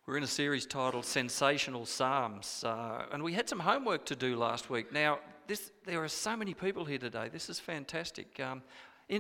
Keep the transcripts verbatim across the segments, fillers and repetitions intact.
We're in a series titled Sensational Psalms, uh, and we had some homework to do last week. Now, this, there are so many people here today. This is fantastic. Um, in,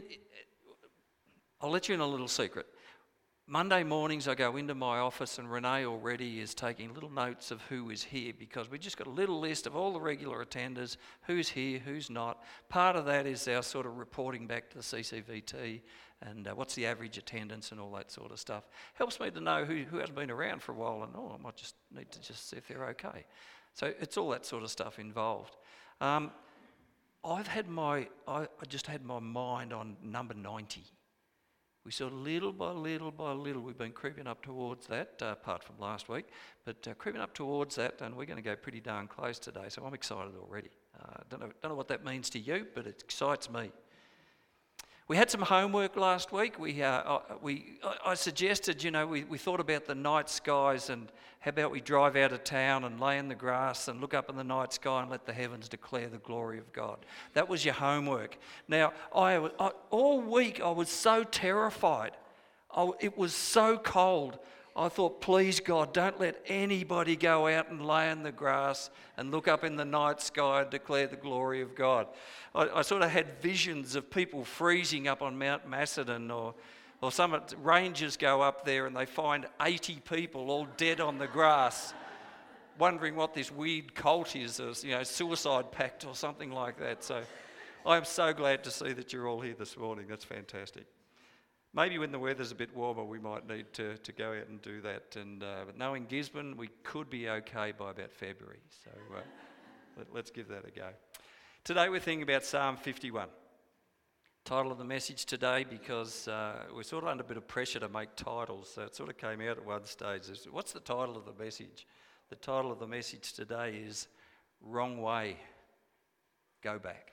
I'll let you in a little secret. Monday mornings I go into my office and Renee already is taking little notes of who is here, because we've just got a little list of all the regular attenders, who's here, who's not. Part of that is our sort of reporting back to the C C V T and uh, what's the average attendance and all that sort of stuff. Helps me to know who, who hasn't been around for a while, and oh, I might just need to just see if they're okay. So it's all that sort of stuff involved. Um, I've had my, I, I just had my mind on number ninety. We sort of little by little by little, we've been creeping up towards that, uh, apart from last week, but uh, creeping up towards that, and we're going to go pretty darn close today, so I'm excited already. Uh, don't know, don't know what that means to you, but it excites me. We had some homework last week. We, uh, we, I suggested, you know, we, we thought about the night skies, and how about we drive out of town and lay in the grass and look up in the night sky and let the heavens declare the glory of God. That was your homework. Now, I, I all week I was so terrified. I, it was so cold. I thought, please God, don't let anybody go out and lay in the grass and look up in the night sky and declare the glory of God. I, I sort of had visions of people freezing up on Mount Macedon, or, or some rangers go up there and they find eighty people all dead on the grass, wondering what this weird cult is, or, you know, suicide pact or something like that. So I'm so glad to see that you're all here this morning. That's fantastic. Maybe when the weather's a bit warmer, we might need to, to go out and do that. And uh, but knowing Gisborne, we could be okay by about February. So uh, let, let's give that a go. Today we're thinking about Psalm fifty-one. Title of the message today, because uh, we're sort of under a bit of pressure to make titles. So it sort of came out at one stage. What's the title of the message? The title of the message today is Wrong Way, Go Back.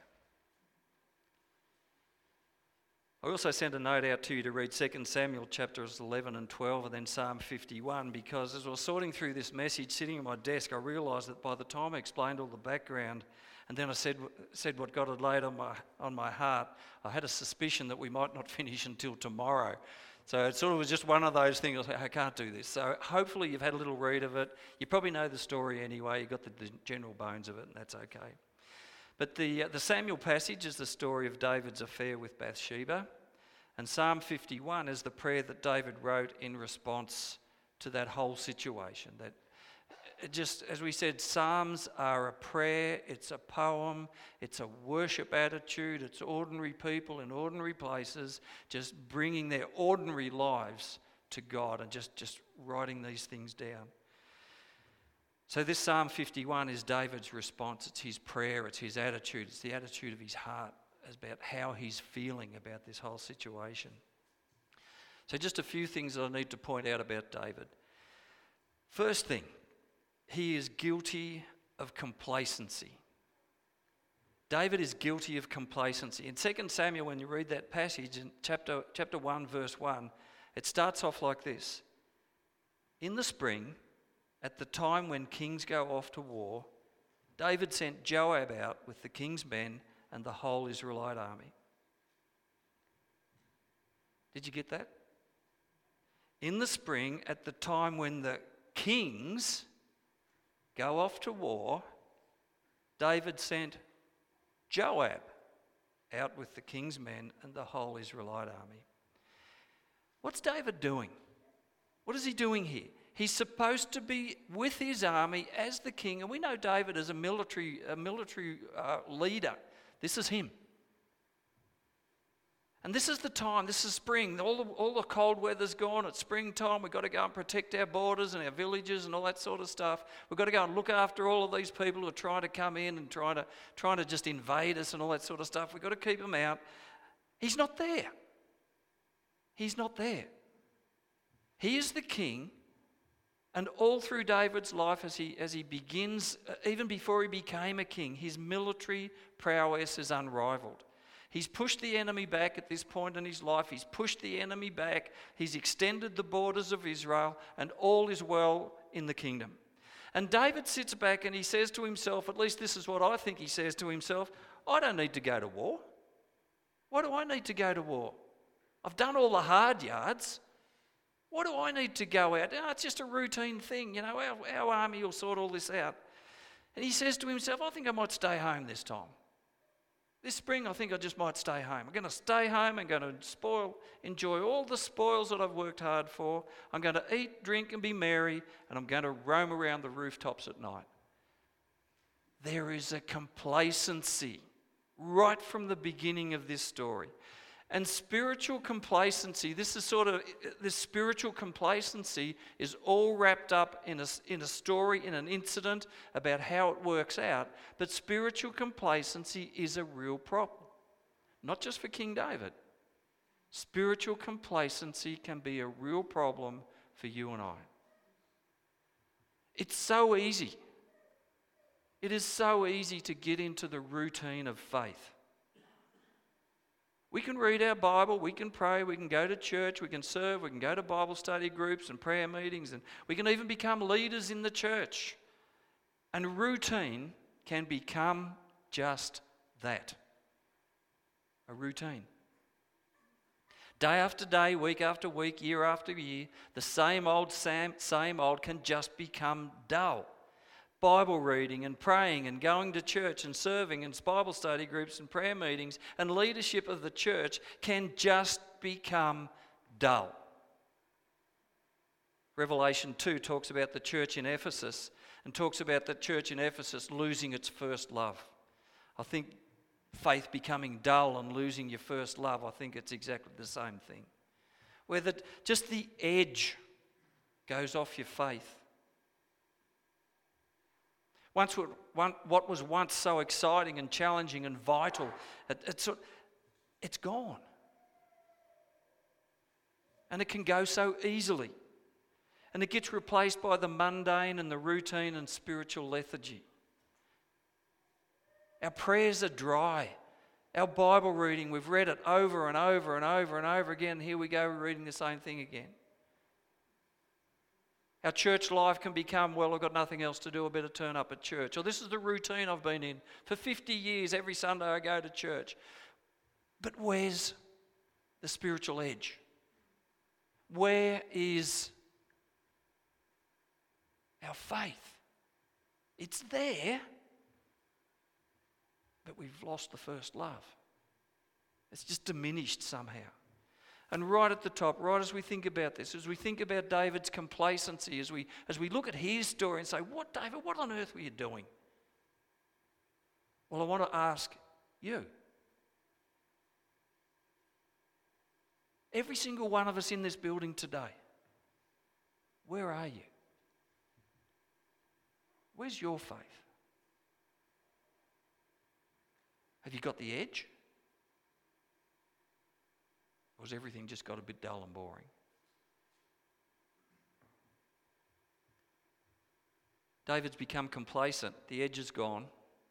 I also sent a note out to you to read Second Samuel chapters eleven and twelve and then Psalm fifty-one, because as I was sorting through this message, sitting at my desk, I realised that by the time I explained all the background and then I said said what God had laid on my on my heart, I had a suspicion that we might not finish until tomorrow. So it sort of was just one of those things, I was like, I can't do this. So hopefully you've had a little read of it. You probably know the story anyway, you've got the, the general bones of it, and that's okay. But the, uh, the Samuel passage is the story of David's affair with Bathsheba, and Psalm fifty-one is the prayer that David wrote in response to that whole situation. That it just, as we said, Psalms are a prayer, it's a poem, it's a worship attitude, it's ordinary people in ordinary places just bringing their ordinary lives to God and just, just writing these things down. So this Psalm fifty-one is David's response. It's his prayer, it's his attitude, it's the attitude of his heart about how he's feeling about this whole situation. So just a few things that I need to point out about David. First thing, he is guilty of complacency. David is guilty of complacency. In Second Samuel, when you read that passage in chapter, chapter one, verse one, it starts off like this. In the spring, at the time when kings go off to war, David sent Joab out with the king's men and the whole Israelite army. Did you get that? In the spring, at the time when the kings go off to war, David sent Joab out with the king's men and the whole Israelite army. What's David doing? What is he doing here? He's supposed to be with his army as the king, and we know David as a military, a military uh, leader. This is him. And this is the time, this is spring, all the, all the cold weather's gone, it's springtime, we've got to go and protect our borders and our villages and all that sort of stuff. We've got to go and look after all of these people who are trying to come in and trying to, trying to just invade us and all that sort of stuff. We've got to keep them out. He's not there. He's not there. He is the king. And all through David's life, as he as he begins, uh, even before he became a king, his military prowess is unrivaled. He's pushed the enemy back at this point in his life. He's pushed the enemy back. He's extended the borders of Israel, and all is well in the kingdom. And David sits back and he says to himself, at least this is what I think he says to himself, I don't need to go to war. Why do I need to go to war? I've done all the hard yards. What do I need to go out? Oh, it's just a routine thing. You know, our, our army will sort all this out. And he says to himself, I think I might stay home this time. This spring, I think I just might stay home. I'm going to stay home. I'm going to spoil, enjoy all the spoils that I've worked hard for. I'm going to eat, drink, and be merry, and I'm going to roam around the rooftops at night. There is a complacency right from the beginning of this story. And spiritual complacency, this is sort of, this spiritual complacency is all wrapped up in a, in a story, in an incident about how it works out. But spiritual complacency is a real problem. Not just for King David. Spiritual complacency can be a real problem for you and I. It's so easy. It is so easy to get into the routine of faith. We can read our Bible, we can pray, we can go to church, we can serve, we can go to Bible study groups and prayer meetings, and we can even become leaders in the church. And routine can become just that, a routine. Day after day, week after week, year after year, the same old, same, same old can just become dull. Bible reading and praying and going to church and serving and Bible study groups and prayer meetings and leadership of the church can just become dull. Revelation two talks about the church in Ephesus and talks about the church in Ephesus losing its first love. I think faith becoming dull and losing your first love, I think it's exactly the same thing. Where the, just the edge goes off your faith. Once what was once so exciting and challenging and vital, it, it's, it's gone. And it can go so easily. And it gets replaced by the mundane and the routine and spiritual lethargy. Our prayers are dry. Our Bible reading, we've read it over and over and over and over again. Here we go, we're reading the same thing again. Our church life can become, well, I've got nothing else to do, I better turn up at church. Or this is the routine I've been in. For fifty years, every Sunday I go to church. But where's the spiritual edge? Where is our faith? It's there, but we've lost the first love. It's just diminished somehow. And right at the top, right as we think about this, as we think about David's complacency, as we, as we look at his story and say, what, David, what on earth were you doing? Well, I want to ask you. Every single one of us in this building today, where are you? Where's your faith? Have you got the edge? Or has everything just got a bit dull and boring? David's become complacent. The edge is gone.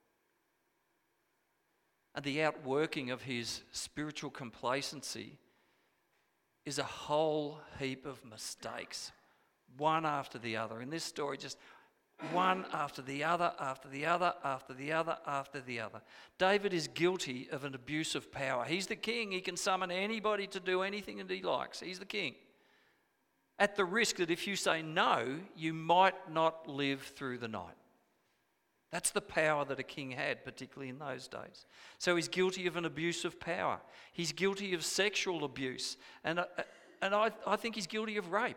And the outworking of his spiritual complacency is a whole heap of mistakes, one after the other. In this story, just one after the other, after the other, after the other, after the other. David is guilty of an abuse of power. He's the king. He can summon anybody to do anything that he likes. He's the king. At the risk that if you say no, you might not live through the night. That's the power that a king had, particularly in those days. So he's guilty of an abuse of power. He's guilty of sexual abuse. And, uh, and I, I think he's guilty of rape.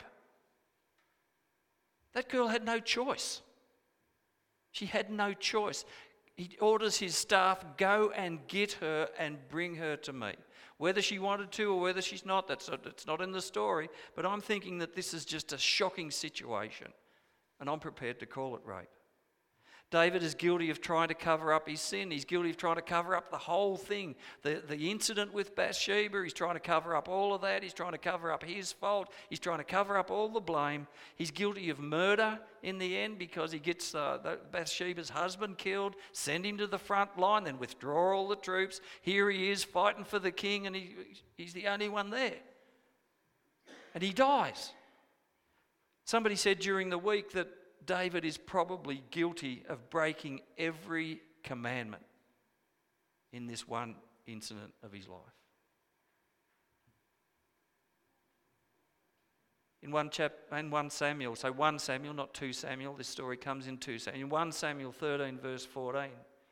That girl had no choice. She had no choice. He orders his staff, go and get her and bring her to me. Whether she wanted to or whether she's not, that's it's not in the story. But I'm thinking that this is just a shocking situation. And I'm prepared to call it rape. David is guilty of trying to cover up his sin. He's guilty of trying to cover up the whole thing. The, the incident with Bathsheba, he's trying to cover up all of that. He's trying to cover up his fault. He's trying to cover up all the blame. He's guilty of murder in the end because he gets uh, Bathsheba's husband killed, send him to the front line, then withdraw all the troops. Here he is fighting for the king and he, he's the only one there. And he dies. Somebody said during the week that David is probably guilty of breaking every commandment in this one incident of his life. In one chap, in one Samuel, so one Samuel, not two Samuel, this story comes in two Samuel. In one Samuel thirteen, verse fourteen,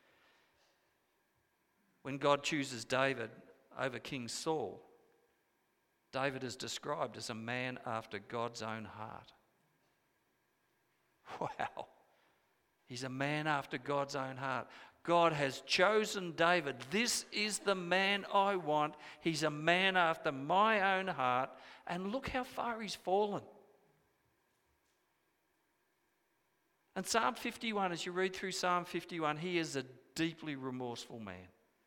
when God chooses David over King Saul, David is described as a man after God's own heart. Wow. He's a man after God's own heart. God has chosen David. This is the man I want. He's a man after my own heart. And look how far he's fallen. And Psalm fifty-one, as you read through Psalm fifty-one, he is a deeply remorseful man.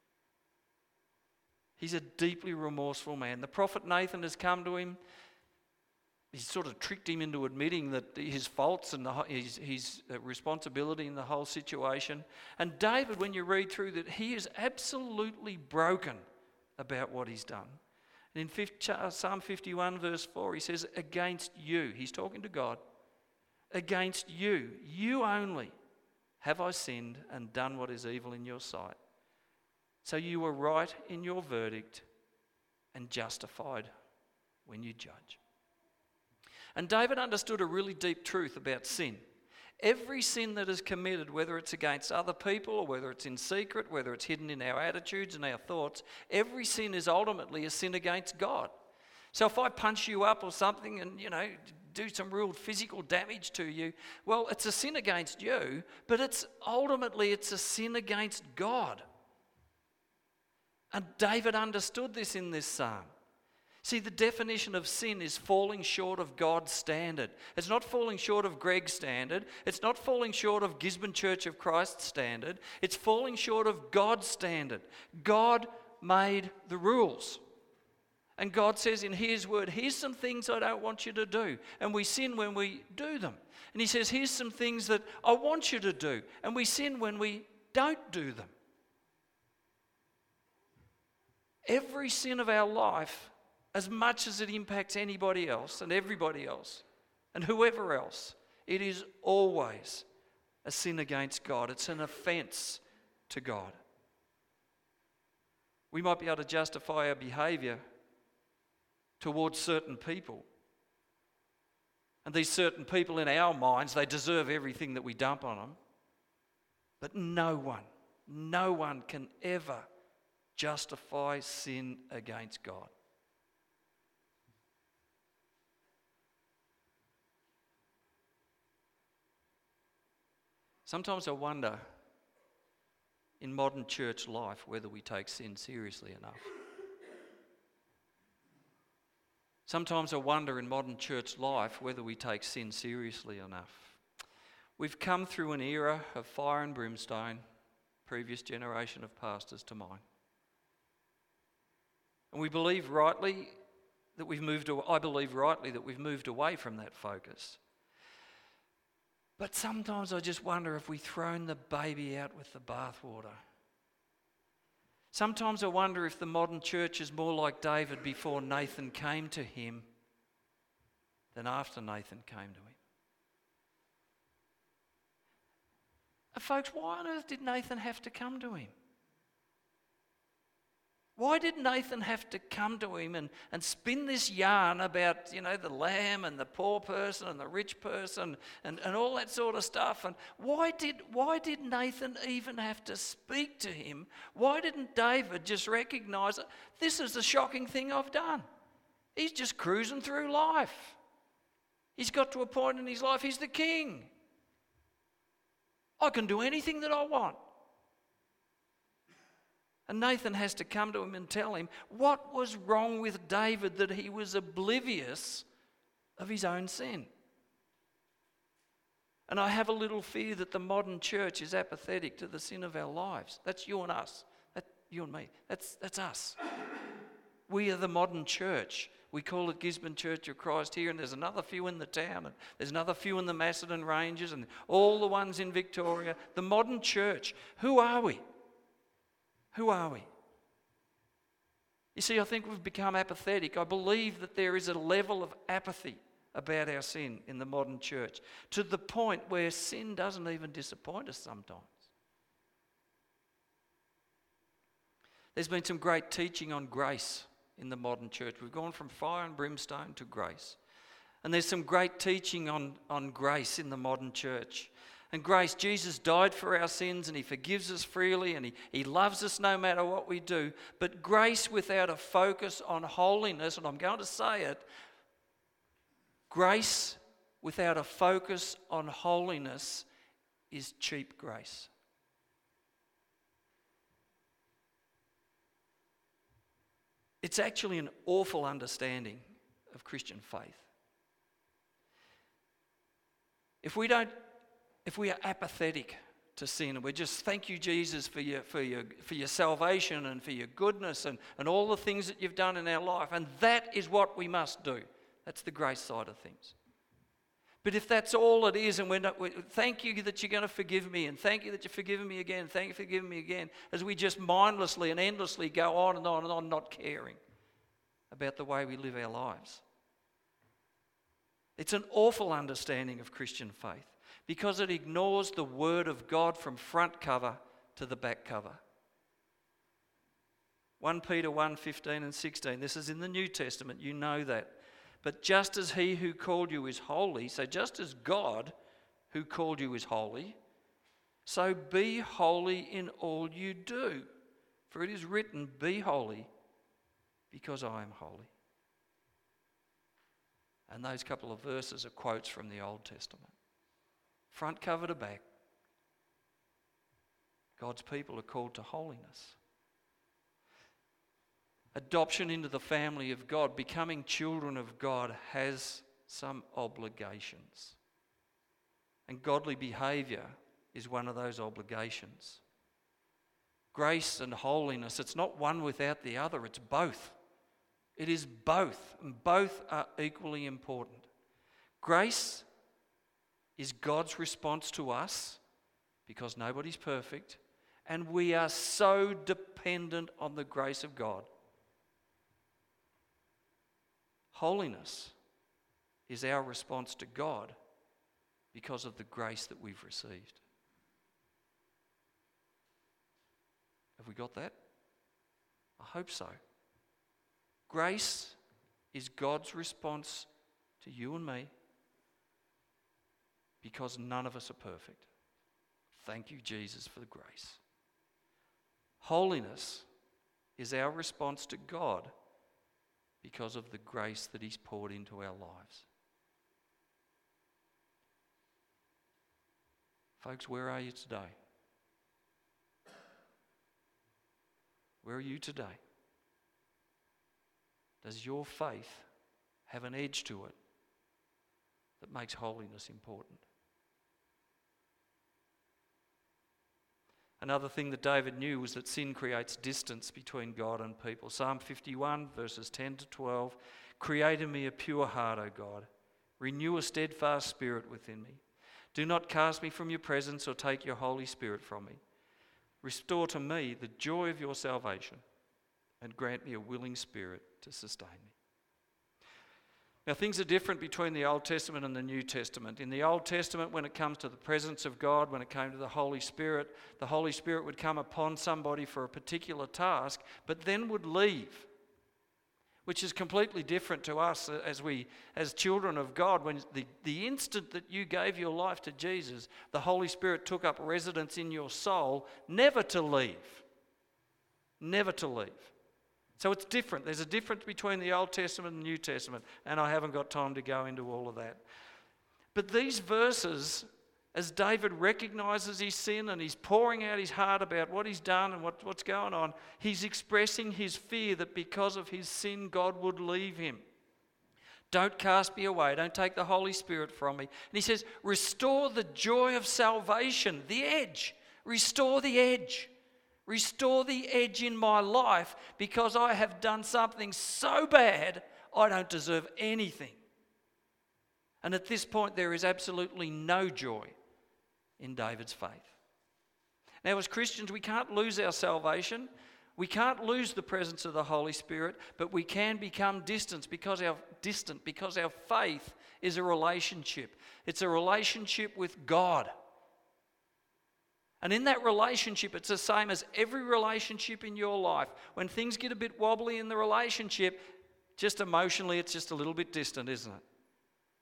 He's a deeply remorseful man. The prophet Nathan has come to him. He's sort of tricked him into admitting that his faults and the, his, his responsibility in the whole situation. And David, when you read through that, he is absolutely broken about what he's done. And in Psalm fifty-one, verse four, he says, against you, he's talking to God, against you, you only, have I sinned and done what is evil in your sight. So you were right in your verdict and justified when you judge. And David understood a really deep truth about sin. Every sin that is committed, whether it's against other people or whether it's in secret, whether it's hidden in our attitudes and our thoughts, every sin is ultimately a sin against God. So if I punch you up or something and, you know, do some real physical damage to you, well, it's a sin against you, but it's ultimately it's a sin against God. And David understood this in this psalm. See, the definition of sin is falling short of God's standard. It's not falling short of Greg's standard. It's not falling short of Gisborne Church of Christ's standard. It's falling short of God's standard. God made the rules. And God says in his word, here's some things I don't want you to do. And we sin when we do them. And he says, here's some things that I want you to do. And we sin when we don't do them. Every sin of our life, as much as it impacts anybody else and everybody else and whoever else, it is always a sin against God. It's an offence to God. We might be able to justify our behaviour towards certain people. And these certain people in our minds, they deserve everything that we dump on them. But no one, no one can ever justify sin against God. Sometimes I wonder in modern church life whether we take sin seriously enough. Sometimes I wonder in modern church life whether we take sin seriously enough. We've come through an era of fire and brimstone, previous generation of pastors to mine. And we believe rightly that we've moved away, I believe rightly that we've moved away from that focus. But sometimes I just wonder if we've thrown the baby out with the bathwater. Sometimes I wonder if the modern church is more like David before Nathan came to him than after Nathan came to him. And folks, why on earth did Nathan have to come to him? Why did Nathan have to come to him and, and spin this yarn about, you know, the lamb and the poor person and the rich person and, and all that sort of stuff? And why did why did Nathan even have to speak to him? Why didn't David just recognise, this is the shocking thing I've done? He's just cruising through life. He's got to a point in his life, he's the king. I can do anything that I want. And Nathan has to come to him and tell him what was wrong with David that he was oblivious of his own sin. And I have a little fear that the modern church is apathetic to the sin of our lives. That's you and us. That, you and me. That's, that's us. We are the modern church. We call it Gisborne Church of Christ here, and there's another few in the town, and there's another few in the Macedon Ranges, and all the ones in Victoria. The modern church. Who are we? Who are we? You see, I think we've become apathetic. I believe that there is a level of apathy about our sin in the modern church, to the point where sin doesn't even disappoint us sometimes. There's been some great teaching on grace in the modern church. We've gone from fire and brimstone to grace. And there's some great teaching on, on grace in the modern church. And grace, Jesus died for our sins and he forgives us freely and he, he loves us no matter what we do. But grace without a focus on holiness, and I'm going to say it, grace without a focus on holiness is cheap grace. It's actually an awful understanding of Christian faith. If we don't If we are apathetic to sin and we just thank you, Jesus, for your for your for your salvation and for your goodness and, and all the things that you've done in our life, and that is what we must do. That's the grace side of things. But if that's all it is, and we're not, we, thank you that you're going to forgive me, and thank you that you're forgiving me again, thank you for forgiving me again, as we just mindlessly and endlessly go on and on and on, not caring about the way we live our lives. It's an awful understanding of Christian faith, because it ignores the Word of God from front cover to the back cover. First Peter one, fifteen and sixteen. This is in the New Testament, you know that. But just as he who called you is holy, so just as God who called you is holy, so be holy in all you do. For it is written, be holy, because I am holy. And those couple of verses are quotes from the Old Testament. Front cover to back, God's people are called to holiness. Adoption into the family of God, becoming children of God, has some obligations. And godly behaviour is one of those obligations. Grace and holiness, it's not one without the other, it's both. It is both, and both are equally important. Grace is God's response to us, because nobody's perfect, and we are so dependent on the grace of God. Holiness is our response to God because of the grace that we've received. Have we got that? I hope so. Grace is God's response to you and me, because none of us are perfect. Thank you, Jesus, for the grace. Holiness is our response to God because of the grace that he's poured into our lives. Folks, where are you today? Where are you today? Does your faith have an edge to it that makes holiness important? Another thing that David knew was that sin creates distance between God and people. Psalm fifty-one, verses ten to twelve, create in me a pure heart, O God. Renew a steadfast spirit within me. Do not cast me from your presence or take your Holy Spirit from me. Restore to me the joy of your salvation and grant me a willing spirit to sustain me. Now, things are different between the Old Testament and the New Testament. In the Old Testament, when it comes to the presence of God, when it came to the Holy Spirit, the Holy Spirit would come upon somebody for a particular task, but then would leave, which is completely different to us as we, as children of God. When the, the instant that you gave your life to Jesus, the Holy Spirit took up residence in your soul, never to leave. Never to leave. So it's different. There's a difference between the Old Testament and the New Testament, and I haven't got time to go into all of that. But these verses, as David recognises his sin and he's pouring out his heart about what he's done and what, what's going on, he's expressing his fear that because of his sin, God would leave him. Don't cast me away. Don't take the Holy Spirit from me. And he says, restore the joy of salvation, the edge. Restore the edge. Restore the edge in my life, because I have done something so bad I don't deserve anything. And at this point there is absolutely no joy in David's faith. Now, as Christians, we can't lose our salvation. We can't lose the presence of the Holy Spirit, but we can become distant because our distant because our faith is a relationship. It's a relationship with God. And in that relationship, it's the same as every relationship in your life. When things get a bit wobbly in the relationship, just emotionally, it's just a little bit distant, isn't it?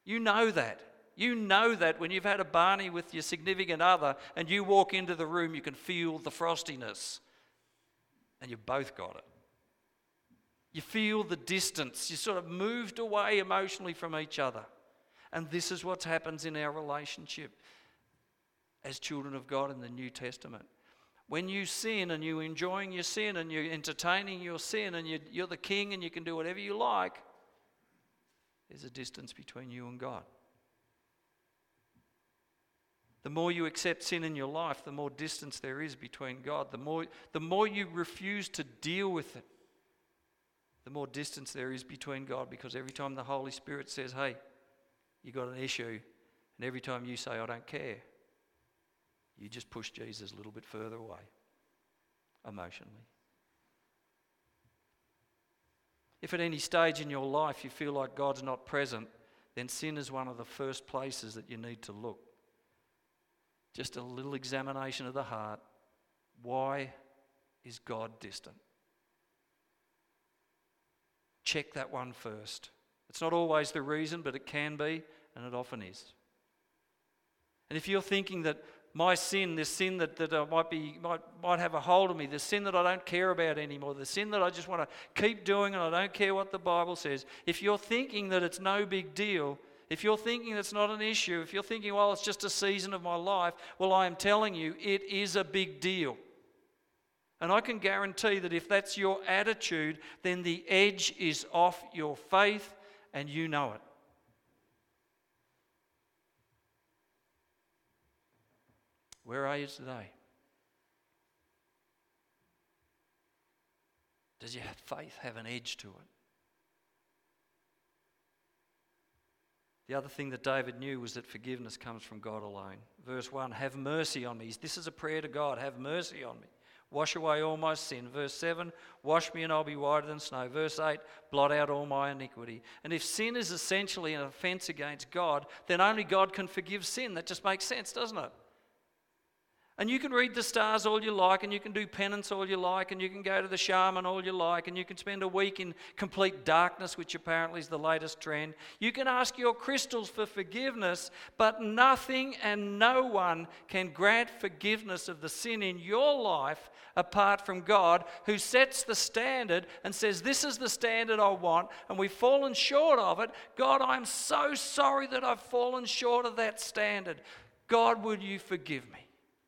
You know that. You know that when you've had a Barney with your significant other and you walk into the room, you can feel the frostiness. And you've both got it. You feel the distance. You're sort of moved away emotionally from each other. And this is what happens in our relationship as children of God in the New Testament. When you sin and you're enjoying your sin and you're entertaining your sin and you're, you're the king and you can do whatever you like, there's a distance between you and God. The more you accept sin in your life, the more distance there is between God. The more, the more you refuse to deal with it, the more distance there is between God, because every time the Holy Spirit says, hey, you got an issue, and every time you say, I don't care, you just push Jesus a little bit further away, emotionally. If at any stage in your life you feel like God's not present, then sin is one of the first places that you need to look. Just a little examination of the heart. Why is God distant? Check that one first. It's not always the reason, but it can be, and it often is. And if you're thinking that my sin, this sin that, that I might be might, might have a hold of me, the sin that I don't care about anymore, the sin that I just want to keep doing and I don't care what the Bible says, if you're thinking that it's no big deal, if you're thinking it's not an issue, if you're thinking, well, it's just a season of my life, well, I am telling you, it is a big deal. And I can guarantee that if that's your attitude, then the edge is off your faith and you know it. Where are you today? Does your faith have an edge to it? The other thing that David knew was that forgiveness comes from God alone. Verse one, have mercy on me. This is a prayer to God. Have mercy on me. Wash away all my sin. Verse seven, wash me and I'll be whiter than snow. Verse eight, blot out all my iniquity. And if sin is essentially an offence against God, then only God can forgive sin. That just makes sense, doesn't it? And you can read the stars all you like, and you can do penance all you like, and you can go to the shaman all you like, and you can spend a week in complete darkness, which apparently is the latest trend. You can ask your crystals for forgiveness, but nothing and no one can grant forgiveness of the sin in your life apart from God, who sets the standard and says, this is the standard I want, and we've fallen short of it. God, I'm so sorry that I've fallen short of that standard. God, will you forgive me?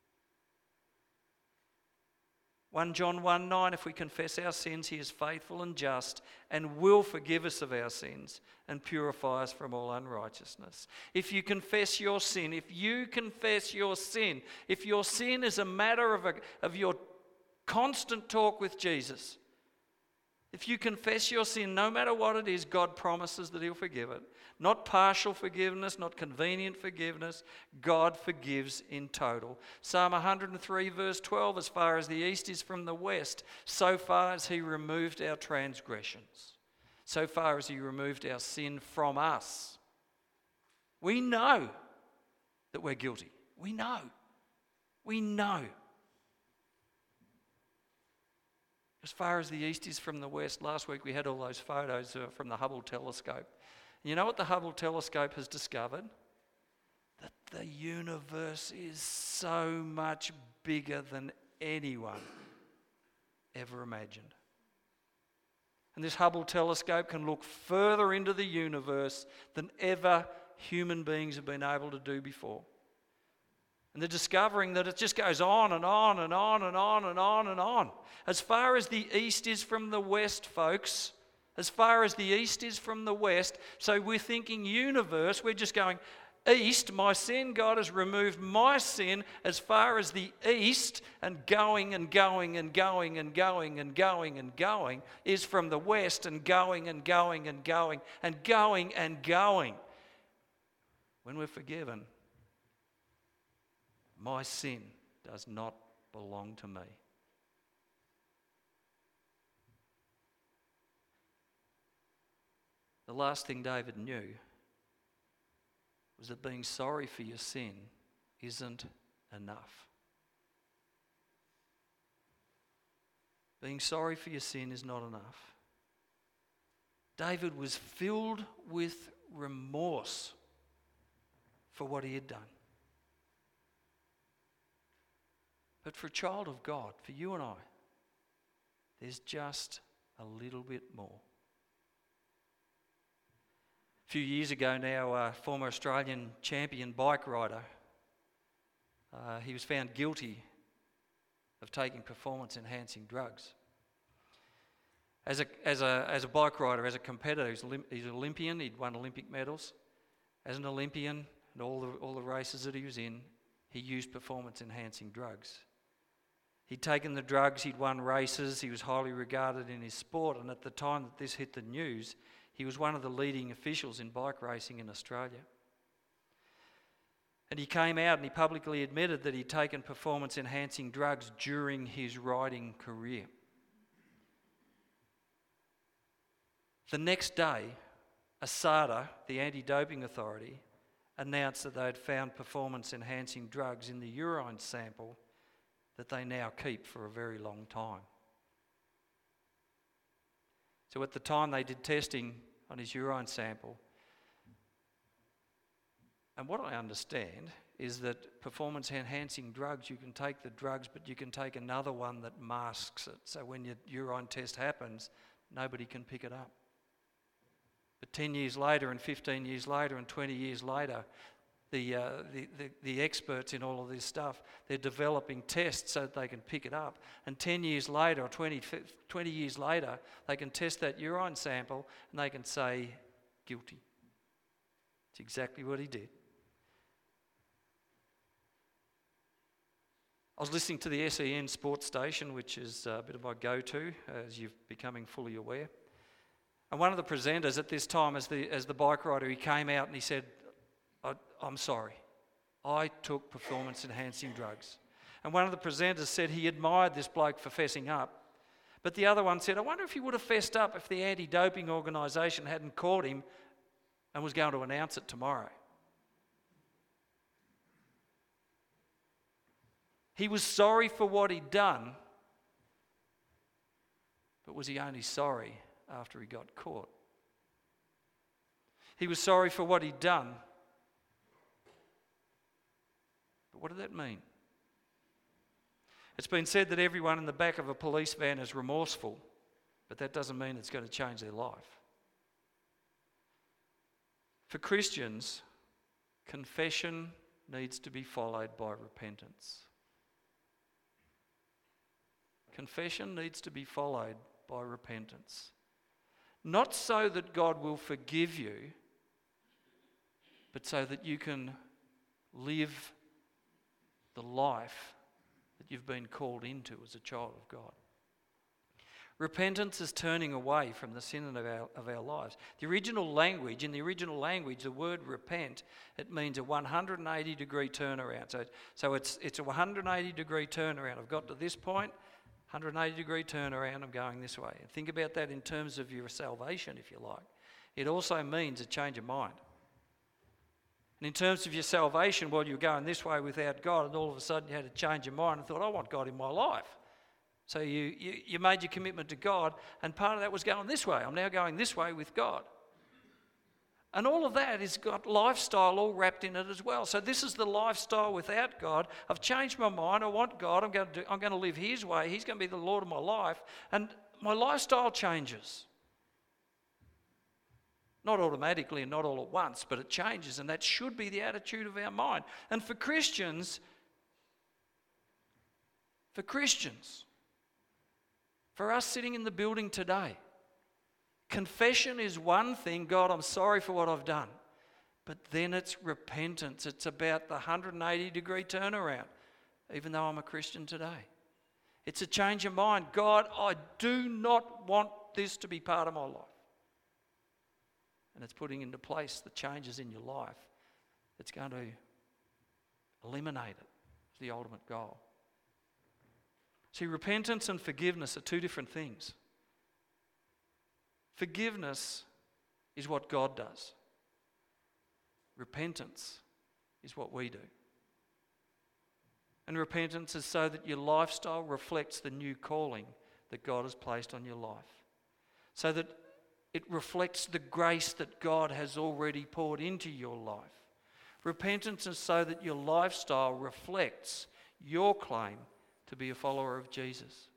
First John one nine, if we confess our sins, he is faithful and just and will forgive us of our sins and purify us from all unrighteousness. If you confess your sin, if you confess your sin, if your sin is a matter of, a, of your constant talk with Jesus, if you confess your sin, no matter what it is, God promises that he'll forgive it. Not partial forgiveness, not convenient forgiveness. God forgives in total. Psalm one hundred three verse twelve, as far as the east is from the west, so far as he removed our transgressions, so far as he removed our sin from us. We know that we're guilty. We know. We know. As far as the east is from the west, last week we had all those photos uh, from the Hubble telescope. And you know what the Hubble telescope has discovered? That the universe is so much bigger than anyone ever imagined. And this Hubble telescope can look further into the universe than ever human beings have been able to do before. And they're discovering that it just goes on and on and on and on and on and on. As far as the east is from the west, folks, as far as the east is from the west, so we're thinking universe, we're just going east, my sin, God has removed my sin as far as the east, and going and going and going and going and going and going is from the west, and going and going and going and going and going. When we're forgiven, my sin does not belong to me. The last thing David knew was that being sorry for your sin isn't enough. Being sorry for your sin is not enough. David was filled with remorse for what he had done. But for a child of God, for you and I, there's just a little bit more. A few years ago now, a former Australian champion bike rider, uh, he was found guilty of taking performance-enhancing drugs. As a, as, a, as a bike rider, as a competitor, he's, Olymp- he's an Olympian, he'd won Olympic medals. As an Olympian, and all the, all the races that he was in, he used performance-enhancing drugs. He'd taken the drugs, he'd won races, he was highly regarded in his sport, and at the time that this hit the news, he was one of the leading officials in bike racing in Australia. And he came out and he publicly admitted that he'd taken performance-enhancing drugs during his riding career. The next day, ASADA, the anti-doping authority, announced that they'd found performance-enhancing drugs in the urine sample that they now keep for a very long time. So at the time they did testing on his urine sample, and what I understand is that performance-enhancing drugs, you can take the drugs, but you can take another one that masks it. So when your urine test happens, nobody can pick it up. But ten years later and fifteen years later and twenty years later, the, uh, the, the, the experts in all of this stuff, they're developing tests so that they can pick it up. And ten years later or twenty, twenty years later, they can test that urine sample and they can say, guilty. It's exactly what he did. I was listening to the S E N sports station, which is a bit of my go-to, as you're becoming fully aware. And one of the presenters at this time, as the as the bike rider, he came out and he said, I, I'm sorry, I took performance-enhancing drugs. And one of the presenters said he admired this bloke for fessing up. But the other one said, I wonder if he would have fessed up if the anti-doping organisation hadn't caught him and was going to announce it tomorrow. He was sorry for what he'd done, but was he only sorry after he got caught? He was sorry for what he'd done, but what did that mean? It's been said that everyone in the back of a police van is remorseful, but that doesn't mean it's going to change their life. For Christians, confession needs to be followed by repentance. Confession needs to be followed by repentance. Not so that God will forgive you, but so that you can live the life that you've been called into as a child of God. Repentance is turning away from the sin of our, of our lives. The original language, in the original language, the word repent, it means a one hundred eighty degree turnaround. So, so it's, it's a one hundred eighty degree turnaround. I've got to this point, one hundred eighty degree turnaround, I'm going this way. And think about that in terms of your salvation, if you like. It also means a change of mind. And in terms of your salvation, well, you're going this way without God, and all of a sudden you had to change your mind and thought, I want God in my life. So you, you, you made your commitment to God, and part of that was going this way. I'm now going this way with God. And all of that has got lifestyle all wrapped in it as well. So this is the lifestyle without God. I've changed my mind. I want God. I'm going to do, I'm going to live His way. He's going to be the Lord of my life. And my lifestyle changes. Not automatically and not all at once, but it changes. And that should be the attitude of our mind. And for Christians, for Christians, for us sitting in the building today, confession is one thing. God, I'm sorry for what I've done. But then it's repentance. It's about the one hundred eighty degree turnaround, even though I'm a Christian today. It's a change of mind. God, I do not want this to be part of my life. And it's putting into place the changes in your life that's going to eliminate it. It's the ultimate goal. See, repentance and forgiveness are two different things. Forgiveness is what God does. Repentance is what we do. And repentance is so that your lifestyle reflects the new calling that God has placed on your life. So that it reflects the grace that God has already poured into your life. Repentance is so that your lifestyle reflects your claim to be a follower of Jesus.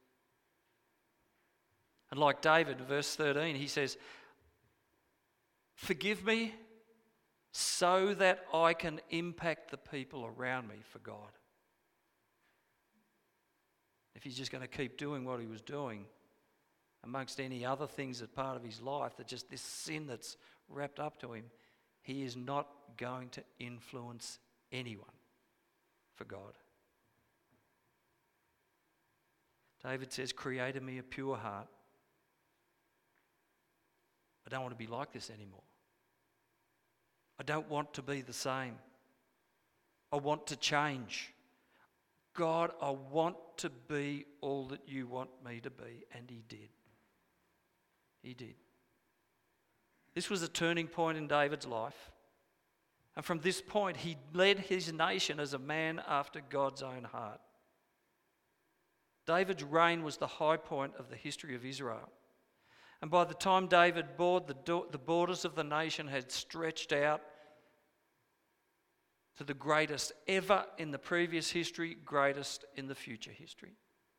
And like David, verse thirteen, he says, "Forgive me so that I can impact the people around me for God." If he's just going to keep doing what he was doing, amongst any other things that part of his life, that just this sin that's wrapped up to him, he is not going to influence anyone for God. David says, "Create in me a pure heart." I don't want to be like this anymore. I don't want to be the same. I want to change. God, I want to be all that you want me to be. And he did. He did. This was a turning point in David's life. And from this point, he led his nation as a man after God's own heart. David's reign was the high point of the history of Israel. And by the time David bought, the, do- the borders of the nation had stretched out to the greatest ever in the previous history, greatest in the future history.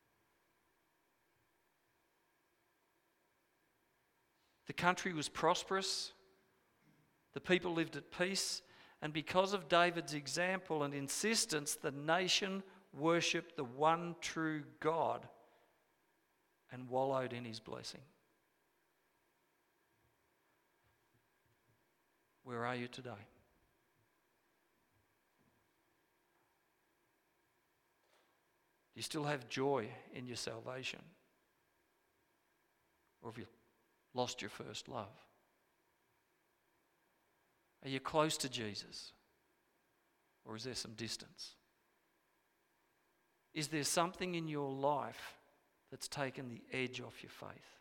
The country was prosperous. The people lived at peace. And because of David's example and insistence, the nation worshipped the one true God and wallowed in his blessing. Where are you today? Do you still have joy in your salvation? Or have you lost your first love? Are you close to Jesus? Or is there some distance? Is there something in your life that's taken the edge off your faith?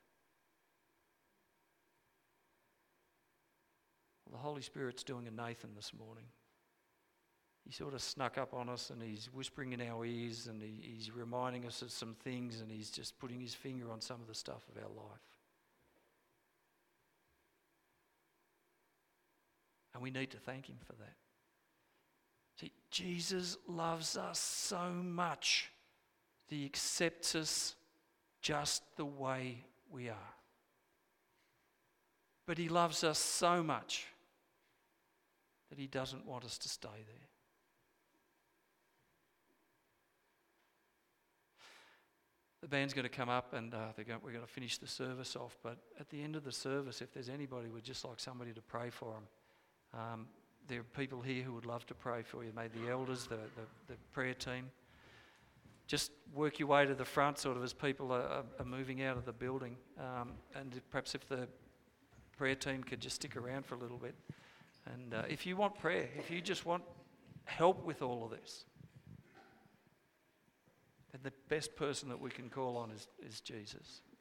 Well, the Holy Spirit's doing a Nathan this morning. He sort of snuck up on us and he's whispering in our ears and he, he's reminding us of some things and he's just putting his finger on some of the stuff of our life. And we need to thank him for that. See, Jesus loves us so much that he accepts us just the way we are. But he loves us so much that he doesn't want us to stay there. The band's going to come up and uh, they're going, we're going to finish the service off. But at the end of the service, if there's anybody who would just like somebody to pray for them, um, there are people here who would love to pray for you. Maybe the elders, the, the, the prayer team. Just work your way to the front sort of as people are, are moving out of the building. Um, and if, perhaps if the prayer team could just stick around for a little bit. And uh, if you want prayer, if you just want help with all of this, then the best person that we can call on is, is Jesus.